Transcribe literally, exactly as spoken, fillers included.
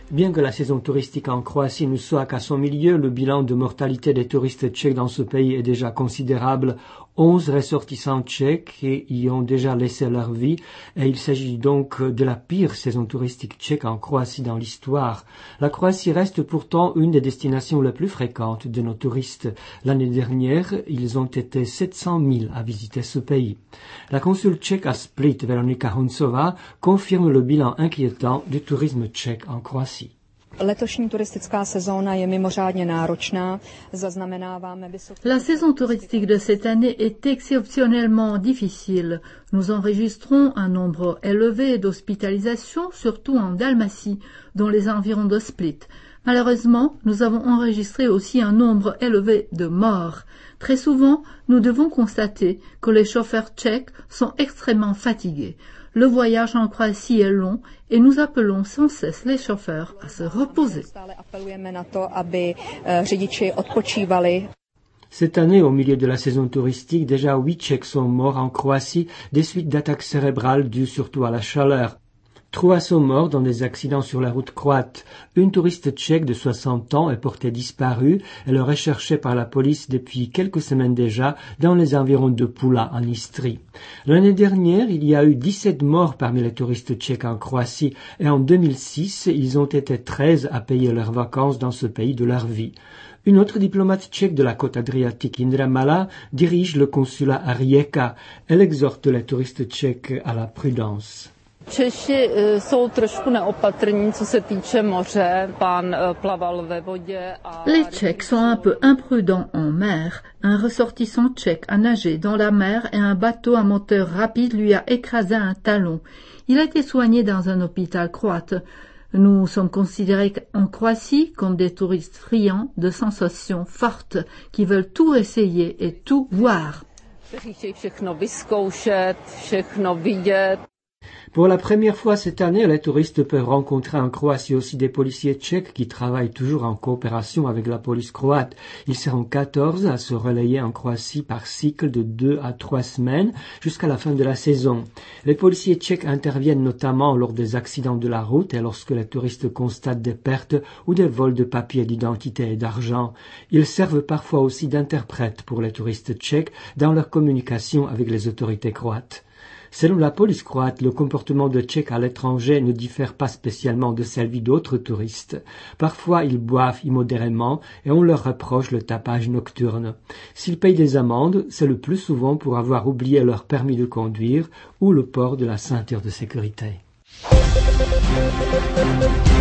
Bien que la saison touristique en Croatie ne soit qu'à son milieu, le bilan de mortalité des touristes tchèques dans ce pays est déjà considérable. Onze ressortissants tchèques y ont déjà laissé leur vie et il s'agit donc de la pire saison touristique tchèque en Croatie dans l'histoire. La Croatie reste pourtant une des destinations les plus fréquentes de nos touristes. L'année dernière, ils ont été sept cent mille à visiter ce pays. La consul tchèque à Split, Veronika Huncová, confirme le bilan inquiétant du tourisme tchèque en Croatie. Letošní turistická sezóna je mimořádně náročná. Zaznamenáváme vysoké... La saison touristique de cette année est exceptionnellement difficile. Nous enregistrons un nombre élevé d'hospitalisations, surtout en Dalmatie, dans les environs de Split. Malheureusement, nous avons enregistré aussi un nombre élevé de morts. Très souvent, nous devons constater que les chauffeurs tchèques sont extrêmement fatigués. Le voyage en Croatie est long et nous appelons sans cesse les chauffeurs à se reposer. Cette année, au milieu de la saison touristique, déjà huit Tchèques sont morts en Croatie des suites d'attaques cérébrales dues surtout à la chaleur. Trois sont morts dans des accidents sur la route croate. Une touriste tchèque de soixante ans est portée disparue. Elle est recherchée par la police depuis quelques semaines déjà dans les environs de Pula, en Istrie. L'année dernière, il y a eu dix-sept morts parmi les touristes tchèques en Croatie et en deux mille six, ils ont été treize à payer leurs vacances dans ce pays de leur vie. Une autre diplomate tchèque de la côte adriatique, Indra Mala, dirige le consulat à Rijeka. Elle exhorte les touristes tchèques à la prudence. Češi jsou trošku neopatrní, co se týče moře. Pán plaval ve vodě a... Les Tchèques sont un peu imprudents en mer. Un ressortissant tchèque a nagé dans la mer et un bateau à moteur rapide lui a écrasé un talon. Il a été soigné dans un hôpital croate. Nous sommes considérés en Croatie comme des touristes friands de sensations fortes qui veulent tout essayer et tout voir. Všechno vyzkoušet, všechno vidět. Pour la première fois cette année, les touristes peuvent rencontrer en Croatie aussi des policiers tchèques qui travaillent toujours en coopération avec la police croate. Ils seront quatorze à se relayer en Croatie par cycle de deux à trois semaines jusqu'à la fin de la saison. Les policiers tchèques interviennent notamment lors des accidents de la route et lorsque les touristes constatent des pertes ou des vols de papiers d'identité et d'argent. Ils servent parfois aussi d'interprètes pour les touristes tchèques dans leur communication avec les autorités croates. Selon la police croate, le comportement de Tchèques à l'étranger ne diffère pas spécialement de celui d'autres touristes. Parfois, ils boivent immodérément et on leur reproche le tapage nocturne. S'ils payent des amendes, c'est le plus souvent pour avoir oublié leur permis de conduire ou le port de la ceinture de sécurité.